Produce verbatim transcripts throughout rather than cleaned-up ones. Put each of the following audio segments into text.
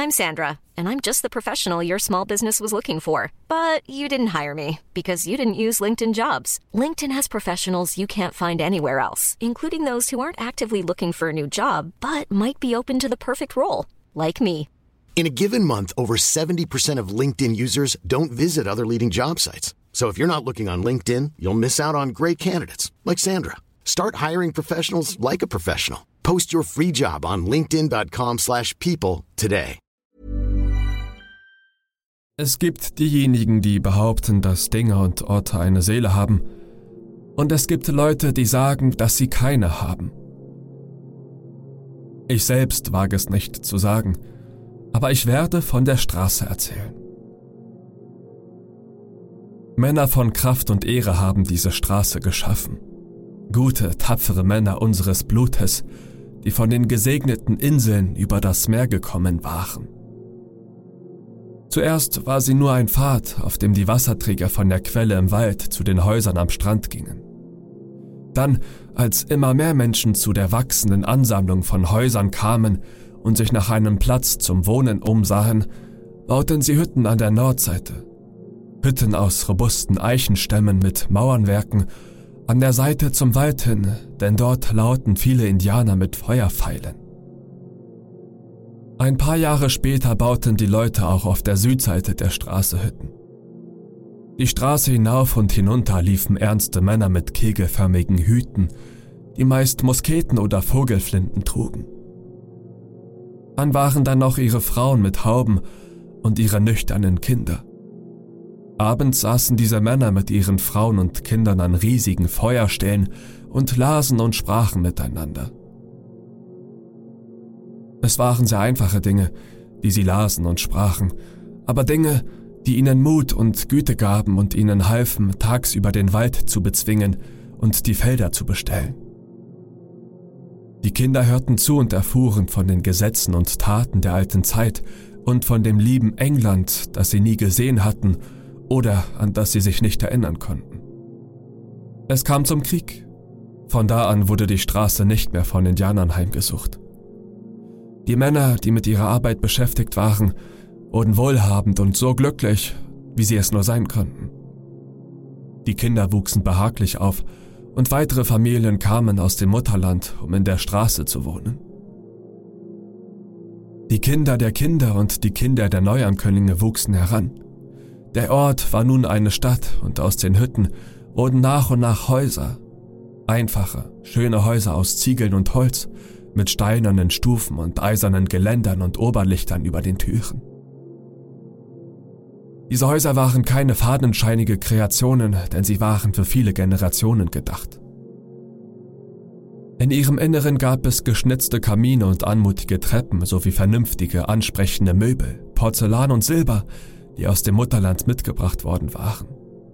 I'm Sandra, and I'm just the professional your small business was looking for. But you didn't hire me because you didn't use LinkedIn Jobs. LinkedIn has professionals you can't find anywhere else, including those who aren't actively looking for a new job, but might be open to the perfect role, like me. In a given month, over seventy percent of LinkedIn users don't visit other leading job sites. So if you're not looking on LinkedIn, you'll miss out on great candidates like Sandra. Start hiring professionals like a professional. Post your free job on linkedin dot com slash people today. Es gibt diejenigen, die behaupten, dass Dinge und Orte eine Seele haben. Und es gibt Leute, die sagen, dass sie keine haben. Ich selbst wage es nicht zu sagen, aber ich werde von der Straße erzählen. Männer von Kraft und Ehre haben diese Straße geschaffen. Gute, tapfere Männer unseres Blutes, die von den gesegneten Inseln über das Meer gekommen waren. Zuerst war sie nur ein Pfad, auf dem die Wasserträger von der Quelle im Wald zu den Häusern am Strand gingen. Dann, als immer mehr Menschen zu der wachsenden Ansammlung von Häusern kamen und sich nach einem Platz zum Wohnen umsahen, bauten sie Hütten an der Nordseite. Hütten aus robusten Eichenstämmen mit Mauernwerken an der Seite zum Wald hin, denn dort lauten viele Indianer mit Feuerpfeilen. Ein paar Jahre später bauten die Leute auch auf der Südseite der Straße Hütten. Die Straße hinauf und hinunter liefen ernste Männer mit kegelförmigen Hüten, die meist Musketen oder Vogelflinten trugen. Dann waren da noch ihre Frauen mit Hauben und ihre nüchternen Kinder. Abends saßen diese Männer mit ihren Frauen und Kindern an riesigen Feuerstellen und lasen und sprachen miteinander. Es waren sehr einfache Dinge, die sie lasen und sprachen, aber Dinge, die ihnen Mut und Güte gaben und ihnen halfen, tagsüber den Wald zu bezwingen und die Felder zu bestellen. Die Kinder hörten zu und erfuhren von den Gesetzen und Taten der alten Zeit und von dem lieben England, das sie nie gesehen hatten oder an das sie sich nicht erinnern konnten. Es kam zum Krieg. Von da an wurde die Straße nicht mehr von Indianern heimgesucht. Die Männer, die mit ihrer Arbeit beschäftigt waren, wurden wohlhabend und so glücklich, wie sie es nur sein konnten. Die Kinder wuchsen behaglich auf und weitere Familien kamen aus dem Mutterland, um in der Straße zu wohnen. Die Kinder der Kinder und die Kinder der Neuankömmlinge wuchsen heran. Der Ort war nun eine Stadt und aus den Hütten wurden nach und nach Häuser. Einfache, schöne Häuser aus Ziegeln und Holz, mit steinernen Stufen und eisernen Geländern und Oberlichtern über den Türen. Diese Häuser waren keine fadenscheinige Kreationen, denn sie waren für viele Generationen gedacht. In ihrem Inneren gab es geschnitzte Kamine und anmutige Treppen sowie vernünftige, ansprechende Möbel, Porzellan und Silber, die aus dem Mutterland mitgebracht worden waren.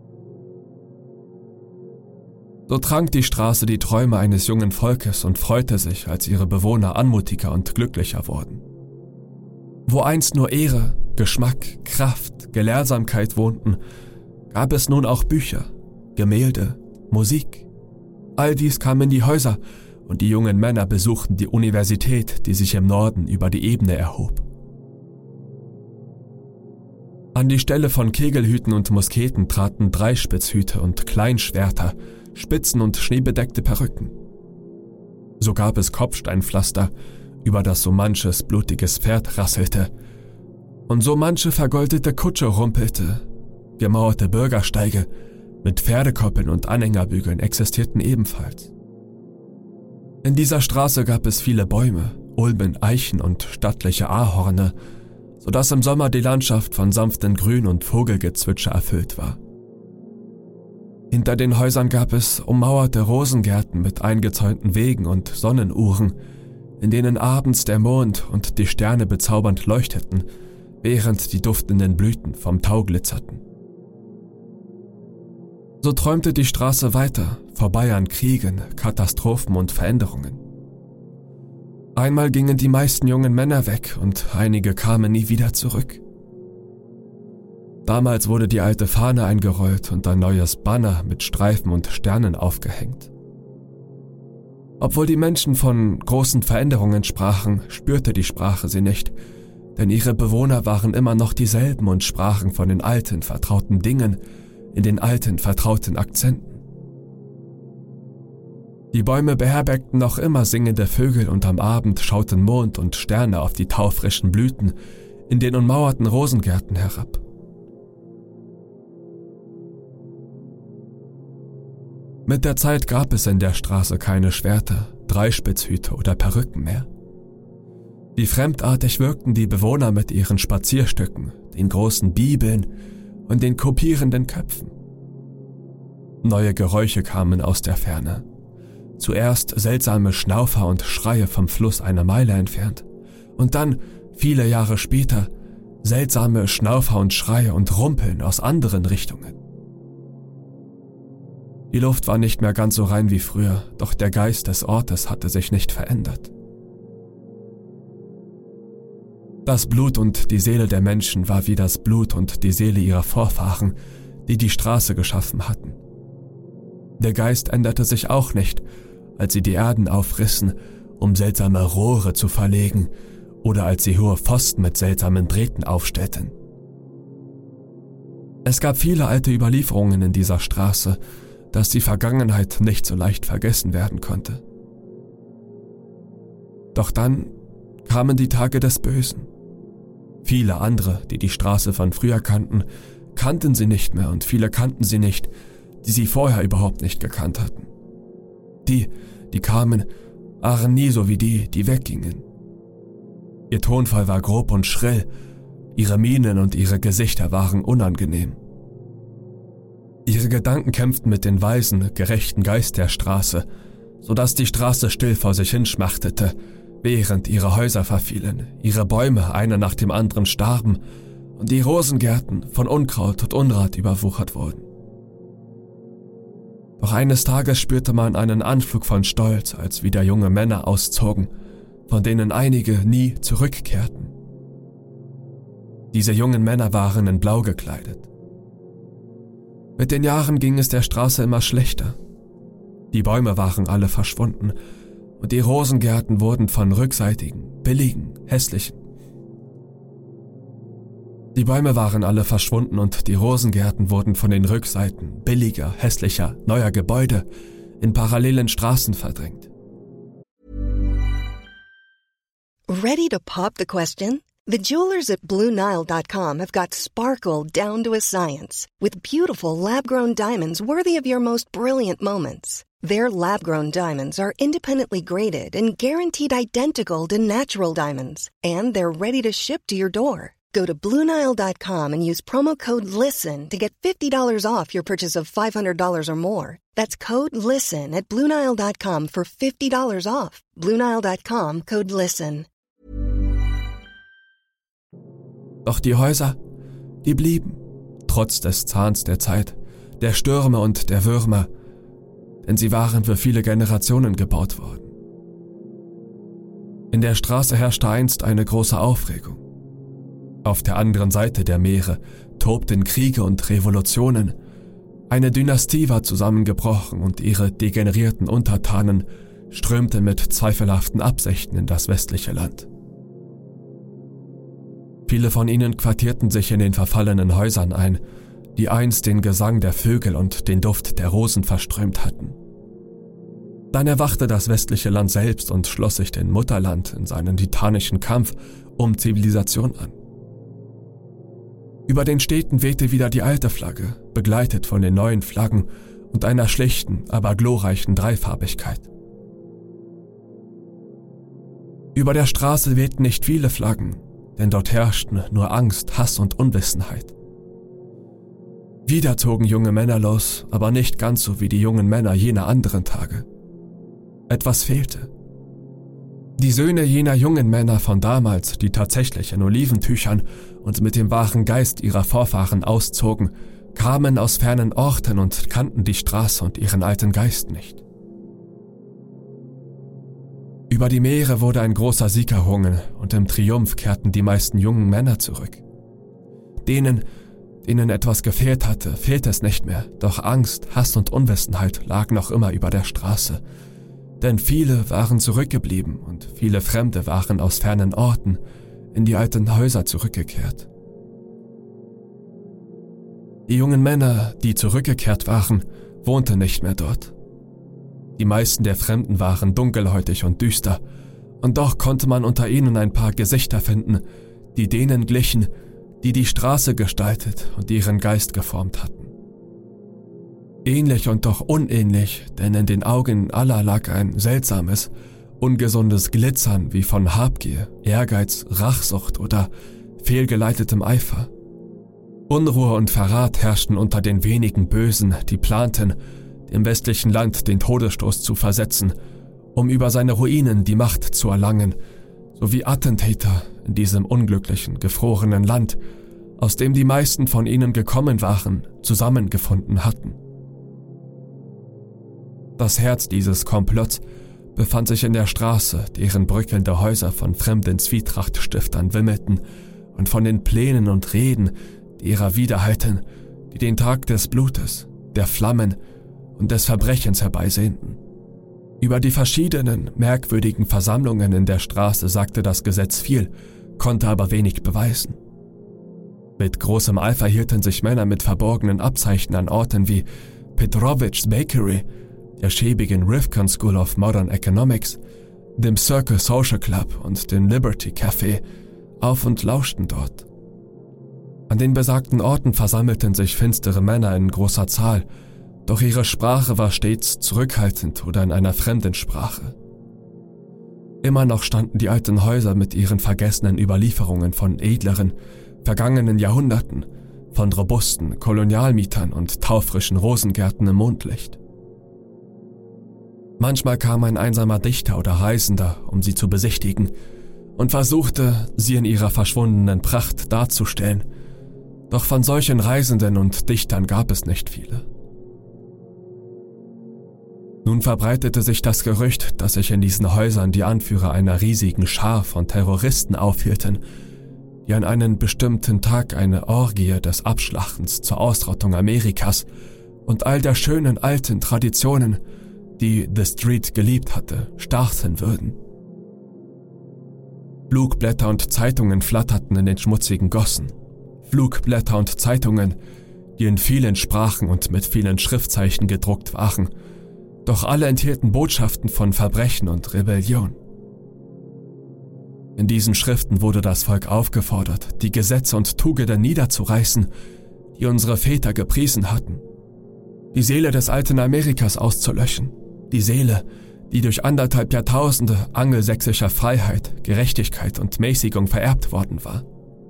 So trank die Straße die Träume eines jungen Volkes und freute sich, als ihre Bewohner anmutiger und glücklicher wurden. Wo einst nur Ehre, Geschmack, Kraft, Gelehrsamkeit wohnten, gab es nun auch Bücher, Gemälde, Musik. All dies kam in die Häuser und die jungen Männer besuchten die Universität, die sich im Norden über die Ebene erhob. An die Stelle von Kegelhüten und Musketen traten Dreispitzhüte und Kleinschwerter, Spitzen und schneebedeckte Perücken. So gab es Kopfsteinpflaster, über das so manches blutiges Pferd rasselte und so manche vergoldete Kutsche rumpelte. Gemauerte Bürgersteige mit Pferdekoppeln und Anhängerbügeln existierten ebenfalls. In dieser Straße gab es viele Bäume, Ulmen, Eichen und stattliche Ahorne, sodass im Sommer die Landschaft von sanftem Grün und Vogelgezwitscher erfüllt war. Hinter den Häusern gab es ummauerte Rosengärten mit eingezäunten Wegen und Sonnenuhren, in denen abends der Mond und die Sterne bezaubernd leuchteten, während die duftenden Blüten vom Tau glitzerten. So träumte die Straße weiter, vorbei an Kriegen, Katastrophen und Veränderungen. Einmal gingen die meisten jungen Männer weg und einige kamen nie wieder zurück. Damals wurde die alte Fahne eingerollt und ein neues Banner mit Streifen und Sternen aufgehängt. Obwohl die Menschen von großen Veränderungen sprachen, spürte die Sprache sie nicht, denn ihre Bewohner waren immer noch dieselben und sprachen von den alten, vertrauten Dingen in den alten, vertrauten Akzenten. Die Bäume beherbergten noch immer singende Vögel und am Abend schauten Mond und Sterne auf die taufrischen Blüten in den ummauerten Rosengärten herab. Mit der Zeit gab es in der Straße keine Schwerter, Dreispitzhüte oder Perücken mehr. Wie fremdartig wirkten die Bewohner mit ihren Spazierstücken, den großen Bibeln und den kopierenden Köpfen. Neue Geräusche kamen aus der Ferne. Zuerst seltsame Schnaufer und Schreie vom Fluss eine Meile entfernt und dann, viele Jahre später, seltsame Schnaufer und Schreie und Rumpeln aus anderen Richtungen. Die Luft war nicht mehr ganz so rein wie früher, doch der Geist des Ortes hatte sich nicht verändert. Das Blut und die Seele der Menschen war wie das Blut und die Seele ihrer Vorfahren, die die Straße geschaffen hatten. Der Geist änderte sich auch nicht, als sie die Erden aufrissen, um seltsame Rohre zu verlegen, oder als sie hohe Pfosten mit seltsamen Drähten aufstellten. Es gab viele alte Überlieferungen in dieser Straße, dass die Vergangenheit nicht so leicht vergessen werden konnte. Doch dann kamen die Tage des Bösen. Viele andere, die die Straße von früher kannten, kannten sie nicht mehr und viele kannten sie nicht, die sie vorher überhaupt nicht gekannt hatten. Die, die kamen, waren nie so wie die, die weggingen. Ihr Tonfall war grob und schrill, ihre Mienen und ihre Gesichter waren unangenehm. Ihre Gedanken kämpften mit den weisen, gerechten Geist der Straße, sodass die Straße still vor sich hin schmachtete, während ihre Häuser verfielen, ihre Bäume einer nach dem anderen starben und die Rosengärten von Unkraut und Unrat überwuchert wurden. Doch eines Tages spürte man einen Anflug von Stolz, als wieder junge Männer auszogen, von denen einige nie zurückkehrten. Diese jungen Männer waren in Blau gekleidet. Mit den Jahren ging es der Straße immer schlechter. Die Bäume waren alle verschwunden und die Rosengärten wurden von rückseitigen, billigen, hässlichen. Die Bäume waren alle verschwunden und die Rosengärten wurden von den Rückseiten billiger, hässlicher, neuer Gebäude in parallelen Straßen verdrängt. Ready to pop the question? The jewelers at Blue Nile dot com have got sparkle down to a science with beautiful lab-grown diamonds worthy of your most brilliant moments. Their lab-grown diamonds are independently graded and guaranteed identical to natural diamonds, and they're ready to ship to your door. Go to Blue Nile dot com and use promo code LISTEN to get fifty dollars off your purchase of five hundred dollars or more. That's code LISTEN at Blue Nile dot com for fifty dollars off. Blue Nile dot com, code LISTEN. Doch die Häuser, die blieben, trotz des Zahns der Zeit, der Stürme und der Würmer, denn sie waren für viele Generationen gebaut worden. In der Straße herrschte einst eine große Aufregung. Auf der anderen Seite der Meere tobten Kriege und Revolutionen. Eine Dynastie war zusammengebrochen und ihre degenerierten Untertanen strömten mit zweifelhaften Absichten in das westliche Land. Viele von ihnen quartierten sich in den verfallenen Häusern ein, die einst den Gesang der Vögel und den Duft der Rosen verströmt hatten. Dann erwachte das westliche Land selbst und schloss sich dem Mutterland in seinen titanischen Kampf um Zivilisation an. Über den Städten wehte wieder die alte Flagge, begleitet von den neuen Flaggen und einer schlichten, aber glorreichen Dreifarbigkeit. Über der Straße wehten nicht viele Flaggen, denn dort herrschten nur Angst, Hass und Unwissenheit. Wieder zogen junge Männer los, aber nicht ganz so wie die jungen Männer jener anderen Tage. Etwas fehlte. Die Söhne jener jungen Männer von damals, die tatsächlich in Oliventüchern und mit dem wahren Geist ihrer Vorfahren auszogen, kamen aus fernen Orten und kannten die Straße und ihren alten Geist nicht. Über die Meere wurde ein großer Sieg errungen und im Triumph kehrten die meisten jungen Männer zurück. Denen, denen etwas gefehlt hatte, fehlte es nicht mehr, doch Angst, Hass und Unwissenheit lagen noch immer über der Straße. Denn viele waren zurückgeblieben und viele Fremde waren aus fernen Orten in die alten Häuser zurückgekehrt. Die jungen Männer, die zurückgekehrt waren, wohnten nicht mehr dort. Die meisten der Fremden waren dunkelhäutig und düster, und doch konnte man unter ihnen ein paar Gesichter finden, die denen glichen, die die Straße gestaltet und ihren Geist geformt hatten. Ähnlich und doch unähnlich, denn in den Augen aller lag ein seltsames, ungesundes Glitzern wie von Habgier, Ehrgeiz, Rachsucht oder fehlgeleitetem Eifer. Unruhe und Verrat herrschten unter den wenigen Bösen, die planten, dem westlichen Land den Todesstoß zu versetzen, um über seine Ruinen die Macht zu erlangen, sowie Attentäter in diesem unglücklichen, gefrorenen Land, aus dem die meisten von ihnen gekommen waren, zusammengefunden hatten. Das Herz dieses Komplotts befand sich in der Straße, deren bröckelnde Häuser von fremden Zwietrachtstiftern wimmelten und von den Plänen und Reden derer widerhallten, die den Tag des Blutes, der Flammen und des Verbrechens herbeisehnten. Über die verschiedenen, merkwürdigen Versammlungen in der Straße sagte das Gesetz viel, konnte aber wenig beweisen. Mit großem Eifer hielten sich Männer mit verborgenen Abzeichen an Orten wie Petrovic's Bakery, der schäbigen Rifkin School of Modern Economics, dem Circle Social Club und dem Liberty Café auf und lauschten dort. An den besagten Orten versammelten sich finstere Männer in großer Zahl, doch ihre Sprache war stets zurückhaltend oder in einer fremden Sprache. Immer noch standen die alten Häuser mit ihren vergessenen Überlieferungen von edleren, vergangenen Jahrhunderten, von robusten Kolonialmietern und taufrischen Rosengärten im Mondlicht. Manchmal kam ein einsamer Dichter oder Reisender, um sie zu besichtigen, und versuchte, sie in ihrer verschwundenen Pracht darzustellen, doch von solchen Reisenden und Dichtern gab es nicht viele. Nun verbreitete sich das Gerücht, dass sich in diesen Häusern die Anführer einer riesigen Schar von Terroristen aufhielten, die an einem bestimmten Tag eine Orgie des Abschlachtens zur Ausrottung Amerikas und all der schönen alten Traditionen, die The Street geliebt hatte, starten würden. Flugblätter und Zeitungen flatterten in den schmutzigen Gossen. Flugblätter und Zeitungen, die in vielen Sprachen und mit vielen Schriftzeichen gedruckt waren, doch alle enthielten Botschaften von Verbrechen und Rebellion. In diesen Schriften wurde das Volk aufgefordert, die Gesetze und Tugenden niederzureißen, die unsere Väter gepriesen hatten, die Seele des alten Amerikas auszulöschen, die Seele, die durch anderthalb Jahrtausende angelsächsischer Freiheit, Gerechtigkeit und Mäßigung vererbt worden war.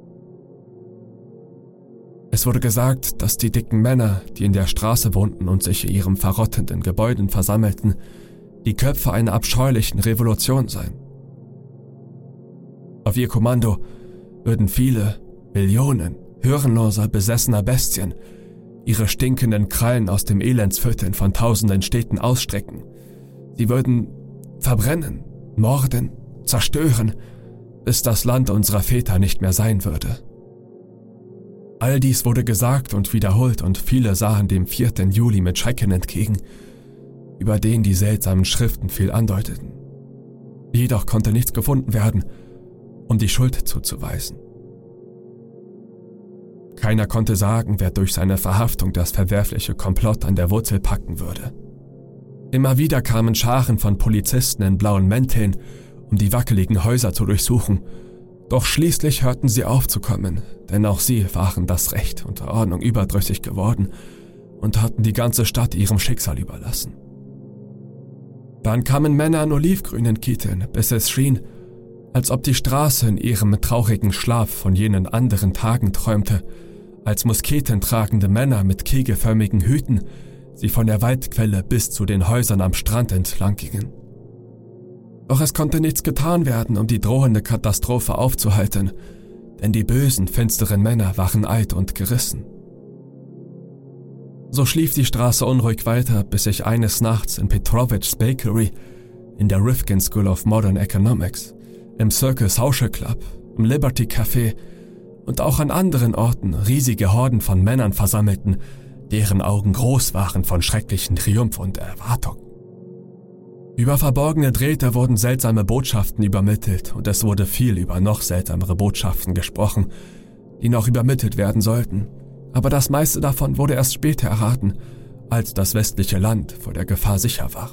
Es wurde gesagt, dass die dicken Männer, die in der Straße wohnten und sich in ihren verrottenden Gebäuden versammelten, die Köpfe einer abscheulichen Revolution seien. Auf ihr Kommando würden viele, Millionen hirnloser, besessener Bestien ihre stinkenden Krallen aus dem Elendsvierteln von tausenden Städten ausstrecken. Sie würden verbrennen, morden, zerstören, bis das Land unserer Väter nicht mehr sein würde. All dies wurde gesagt und wiederholt und viele sahen dem vierten Juli mit Schrecken entgegen, über den die seltsamen Schriften viel andeuteten. Jedoch konnte nichts gefunden werden, um die Schuld zuzuweisen. Keiner konnte sagen, wer durch seine Verhaftung das verwerfliche Komplott an der Wurzel packen würde. Immer wieder kamen Scharen von Polizisten in blauen Mänteln, um die wackeligen Häuser zu durchsuchen, doch schließlich hörten sie auf zu kommen, denn auch sie waren das Recht und der Ordnung überdrüssig geworden und hatten die ganze Stadt ihrem Schicksal überlassen. Dann kamen Männer in olivgrünen Kitteln, bis es schien, als ob die Straße in ihrem traurigen Schlaf von jenen anderen Tagen träumte, als musketentragende Männer mit kegelförmigen Hüten sie von der Waldquelle bis zu den Häusern am Strand entlang gingen. Doch es konnte nichts getan werden, um die drohende Katastrophe aufzuhalten, denn die bösen, finsteren Männer waren alt und gerissen. So schlief die Straße unruhig weiter, bis sich eines Nachts in Petrovic's Bakery, in der Rifkin School of Modern Economics, im Circle Social Club, im Liberty Café und auch an anderen Orten riesige Horden von Männern versammelten, deren Augen groß waren von schrecklichen Triumph und Erwartung. Über verborgene Drähte wurden seltsame Botschaften übermittelt und es wurde viel über noch seltsamere Botschaften gesprochen, die noch übermittelt werden sollten. Aber das meiste davon wurde erst später erraten, als das westliche Land vor der Gefahr sicher war.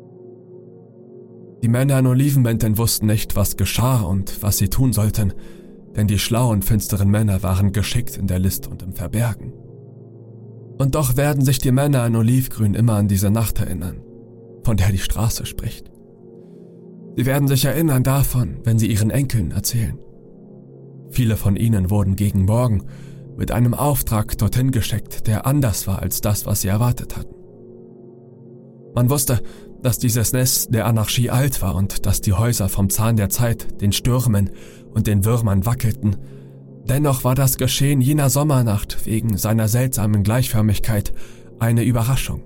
Die Männer in Olivenmänteln wussten nicht, was geschah und was sie tun sollten, denn die schlauen, finsteren Männer waren geschickt in der List und im Verbergen. Und doch werden sich die Männer in Olivgrün immer an diese Nacht erinnern, von der die Straße spricht. Sie werden sich erinnern davon, wenn sie ihren Enkeln erzählen. Viele von ihnen wurden gegen Morgen mit einem Auftrag dorthin geschickt, der anders war als das, was sie erwartet hatten. Man wusste, dass dieses Nest der Anarchie alt war und dass die Häuser vom Zahn der Zeit, den Stürmen und den Würmern wackelten. Dennoch war das Geschehen jener Sommernacht wegen seiner seltsamen Gleichförmigkeit eine Überraschung.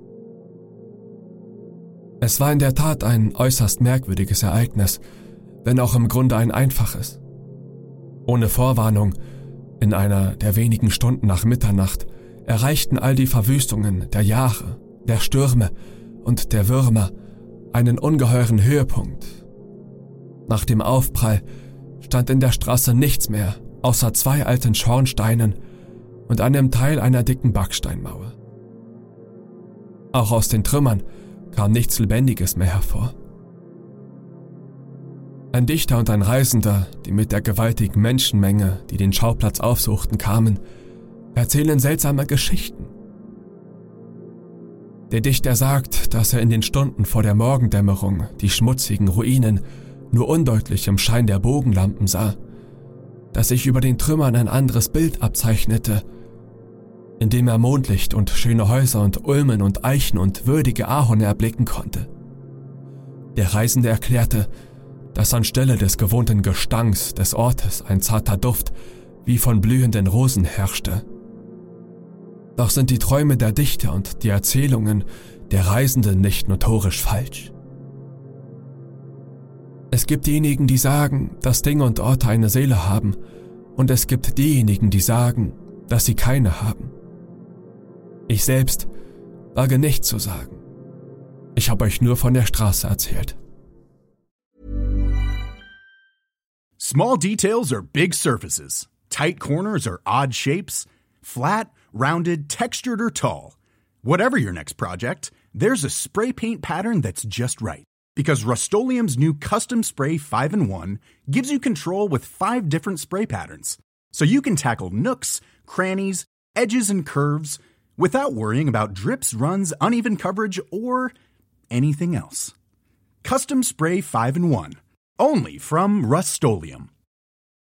Es war in der Tat ein äußerst merkwürdiges Ereignis, wenn auch im Grunde ein einfaches. Ohne Vorwarnung, in einer der wenigen Stunden nach Mitternacht, erreichten all die Verwüstungen der Jahre, der Stürme und der Würmer einen ungeheuren Höhepunkt. Nach dem Aufprall stand in der Straße nichts mehr, außer zwei alten Schornsteinen und einem Teil einer dicken Backsteinmauer. Auch aus den Trümmern kam nichts Lebendiges mehr hervor. Ein Dichter und ein Reisender, die mit der gewaltigen Menschenmenge, die den Schauplatz aufsuchten, kamen, erzählen seltsame Geschichten. Der Dichter sagt, dass er in den Stunden vor der Morgendämmerung die schmutzigen Ruinen nur undeutlich im Schein der Bogenlampen sah, dass sich über den Trümmern ein anderes Bild abzeichnete, in dem er Mondlicht und schöne Häuser und Ulmen und Eichen und würdige Ahorne erblicken konnte. Der Reisende erklärte, dass anstelle des gewohnten Gestanks des Ortes ein zarter Duft wie von blühenden Rosen herrschte. Doch sind die Träume der Dichter und die Erzählungen der Reisenden nicht notorisch falsch. Es gibt diejenigen, die sagen, dass Dinge und Orte eine Seele haben, und es gibt diejenigen, die sagen, dass sie keine haben. Ich selbst wage nichts zu sagen. Ich habe euch nur von der Straße erzählt. Small details are big surfaces. Tight corners are odd shapes. Flat, rounded, textured, or tall. Whatever your next project, there's a spray paint pattern that's just right. Because Rust-Oleum's new Custom Spray five in one gives you control with five different spray patterns. So you can tackle nooks, crannies, edges, and curves without worrying about drips, runs, uneven coverage, or anything else. Custom Spray five in one. Only from Rust-Oleum.